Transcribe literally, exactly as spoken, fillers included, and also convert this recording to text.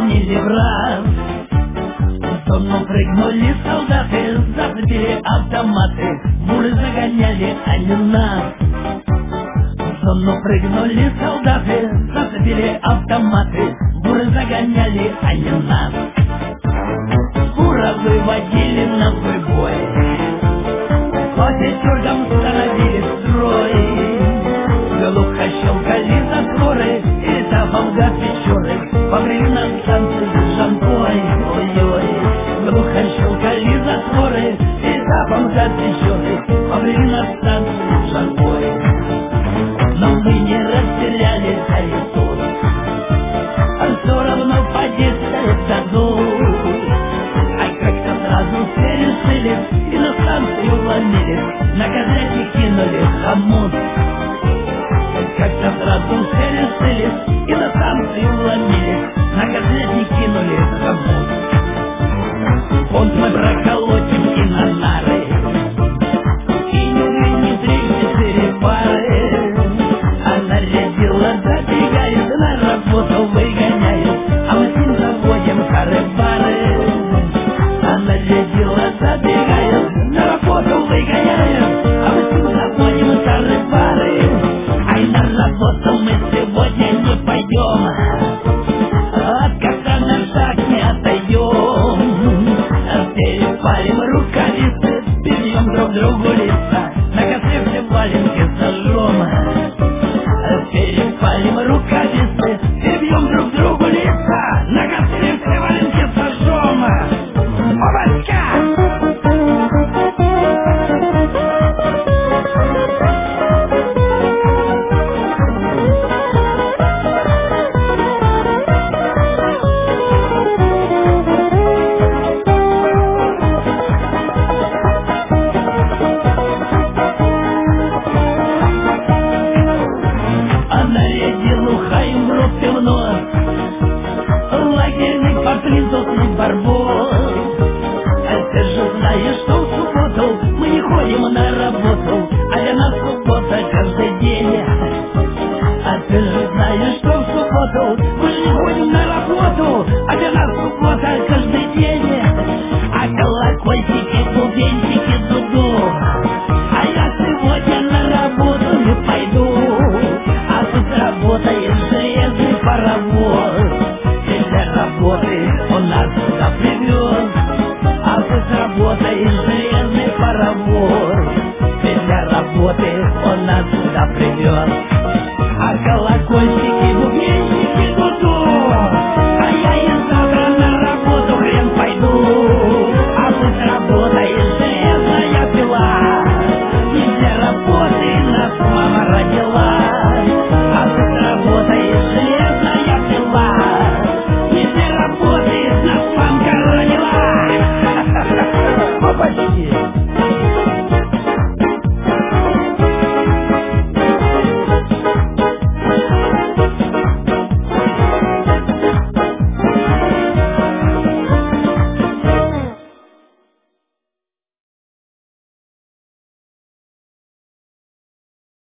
загонили в раз. В зону прыгнули солдаты, зацепили автоматы, буры загоняли они нас. В зону прыгнули солдаты, зацепили автоматы, буры загоняли они нас. Бура выводили на свой бой, по пятеркам становились строй. Глухо щелкали затворы, и этапом газ печоры побрели на станции Жанкой. Ой-ой, глухо щелкали затворы, и этапом газ печоры побрели на станции Жанкой. Но мы не растеряли горизонт, а все равно поддержали саду. Ай, как-то сразу все решили и на станцию вломились, на козляки кинули хомут. Как-то сразу все решили и на станцию вломились, на козляки кинули хомут. Понт мы проколотим и на нары, и не две, не три, четыре пары. А нарядила забегает, на работу выгоняет, а мы с ним заводим кары-бары. А нарядила забегает, на работу выгоняет, а мы с ним заводим кары-бары. Ай, на работу мы сегодня не пойдем, от кота на шаг не отойдем. Перепалим рукавицы, перебьем друг другу лица, на костре все валенки сожжем. Перепалим рукавицы, перебьем друг другу лица, на костре все валенки сожжем. Опачка! Лагерник по-призовный барбос. А ты же знаешь, что в субботу мы не ходим на работу, а для нас суббота каждый день. А ты же знаешь, что в субботу мы же не ходим на работу, а для нас суббота каждый день. А колокольчики, бубенчики, дуду, а я сегодня на работу не пойду. А тут работает железный паровоз, для работы он нас сюда привез. А тут работает железный паровоз, для работы он нас сюда привез.